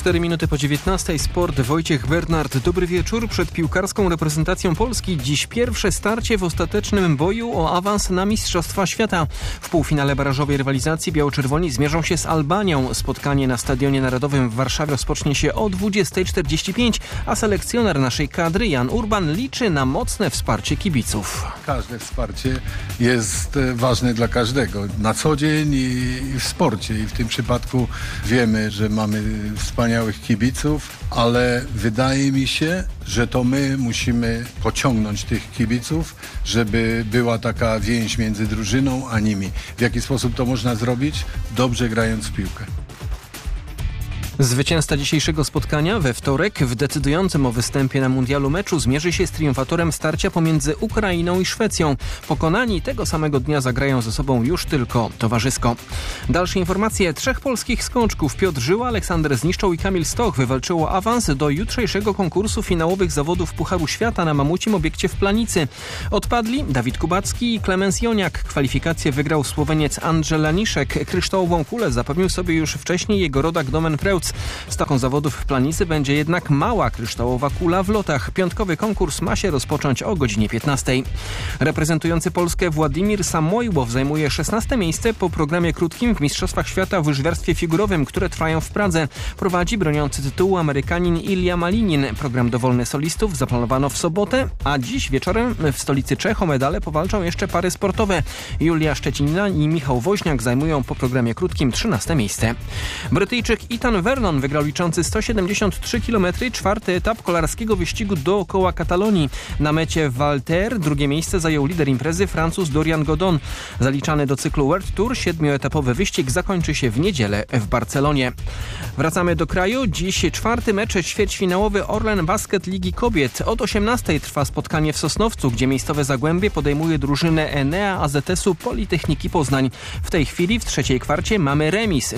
4 minuty po 19. Sport. Wojciech Bernard. Dobry wieczór. Przed piłkarską reprezentacją Polski dziś pierwsze starcie w ostatecznym boju o awans na Mistrzostwa Świata. W półfinale barażowej rywalizacji biało-czerwoni zmierzą się z Albanią. Spotkanie na Stadionie Narodowym w Warszawie rozpocznie się o 20:45, a selekcjoner naszej kadry Jan Urban liczy na mocne wsparcie kibiców. Każde wsparcie jest ważne dla każdego. Na co dzień i w sporcie. I w tym przypadku wiemy, że mamy wspaniałych kibiców, ale wydaje mi się, że to my musimy pociągnąć tych kibiców, żeby była taka więź między drużyną a nimi. W jaki sposób to można zrobić? Dobrze grając w piłkę. Zwycięzca dzisiejszego spotkania we wtorek w decydującym o występie na mundialu meczu zmierzy się z triumfatorem starcia pomiędzy Ukrainą i Szwecją. Pokonani tego samego dnia zagrają ze sobą już tylko towarzysko. Dalsze informacje. 3 polskich skoczków Piotr Żyła, Aleksander Zniszczoł i Kamil Stoch wywalczyło awans do jutrzejszego konkursu finałowych zawodów Pucharu Świata na mamucim obiekcie w Planicy. Odpadli Dawid Kubacki i Klemens Joniak. Kwalifikację wygrał Słoweniec Andrzej Laniszek. Kryształową kulę zapewnił sobie już wcześniej jego rodak Domen Preutz. Stawką zawodów w Planicy będzie jednak mała kryształowa kula w lotach. Piątkowy konkurs ma się rozpocząć o godzinie 15. Reprezentujący Polskę Władimir Samojłow zajmuje 16. miejsce po programie krótkim w Mistrzostwach Świata w łyżwiarstwie figurowym, które trwają w Pradze. Prowadzi broniący tytułu Amerykanin Ilja Malinin. Program dowolny solistów zaplanowano w sobotę, a dziś wieczorem w stolicy Czech o medale powalczą jeszcze pary sportowe. Julia Szczecinina i Michał Woźniak zajmują po programie krótkim 13. miejsce. Brytyjczyk Ethan Vernon wygrał liczący 173 km czwarty etap kolarskiego wyścigu dookoła Katalonii. Na mecie Valter drugie miejsce zajął lider imprezy Francuz Dorian Godon. Zaliczany do cyklu World Tour 7-etapowy wyścig zakończy się w niedzielę w Barcelonie. Wracamy do kraju. Dziś 4. mecz ćwierćfinałowy Orlen Basket Ligi Kobiet. Od 18:00 trwa spotkanie w Sosnowcu, gdzie miejscowe Zagłębie podejmuje drużynę Enea AZS-u Politechniki Poznań. W tej chwili w trzeciej kwarcie mamy remis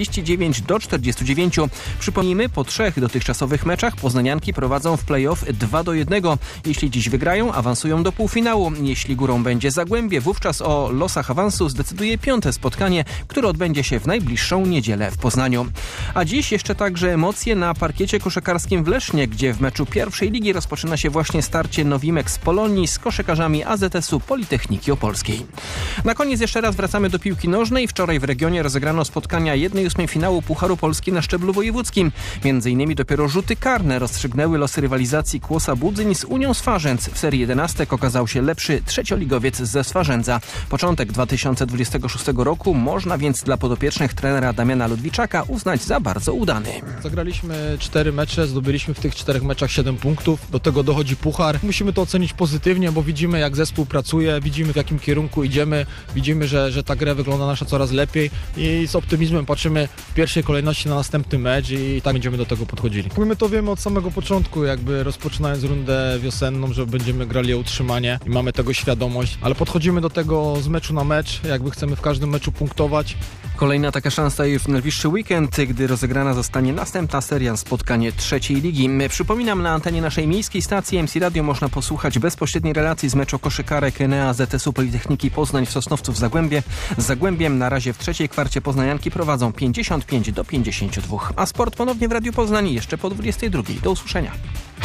49-49. Przypomnijmy, po 3 dotychczasowych meczach poznanianki prowadzą w play-off 2-1. Jeśli dziś wygrają, awansują do półfinału. Jeśli górą będzie Zagłębie, wówczas o losach awansu zdecyduje 5. spotkanie, które odbędzie się w najbliższą niedzielę w Poznaniu. A dziś jeszcze także emocje na parkiecie koszykarskim w Lesznie, gdzie w meczu pierwszej ligi rozpoczyna się właśnie starcie Nowimek z Polonii z koszykarzami AZS-u Politechniki Opolskiej. Na koniec jeszcze raz wracamy do piłki nożnej. Wczoraj w regionie rozegrano spotkania 1/8 finału Pucharu Polski na szczeblu wojewódzkim. Między innymi dopiero rzuty karne rozstrzygnęły losy rywalizacji Kłosa Budzyń z Unią Swarzędz. W serii 11 okazał się lepszy trzecioligowiec ze Swarzędza. Początek 2026 roku można więc dla podopiecznych trenera Damiana Ludwiczaka uznać za bardzo udany. Zagraliśmy 4 mecze, zdobyliśmy w tych 4 meczach 7 punktów. Do tego dochodzi puchar. Musimy to ocenić pozytywnie, bo widzimy, jak zespół pracuje, widzimy, w jakim kierunku idziemy, widzimy, że ta gra wygląda nasza coraz lepiej i z optymizmem patrzymy w pierwszej kolejności na następny mecz i tak będziemy do tego podchodzili. My to wiemy od samego początku, jakby rozpoczynając rundę wiosenną, że będziemy grali o utrzymanie i mamy tego świadomość, ale podchodzimy do tego z meczu na mecz, jakby chcemy w każdym meczu punktować. Kolejna taka szansa już w najbliższy weekend, gdy rozegrana zostanie następna seria spotkań trzeciej ligi. Przypominam, na antenie naszej miejskiej stacji MC Radio można posłuchać bezpośredniej relacji z meczu koszykarek Enea ZS-u Politechniki Poznań w Sosnowcu w Zagłębiem. Na razie w trzeciej kwarcie poznanianki prowadzą 55-52. A sport ponownie w Radiu Poznań jeszcze po 22:00. Do usłyszenia.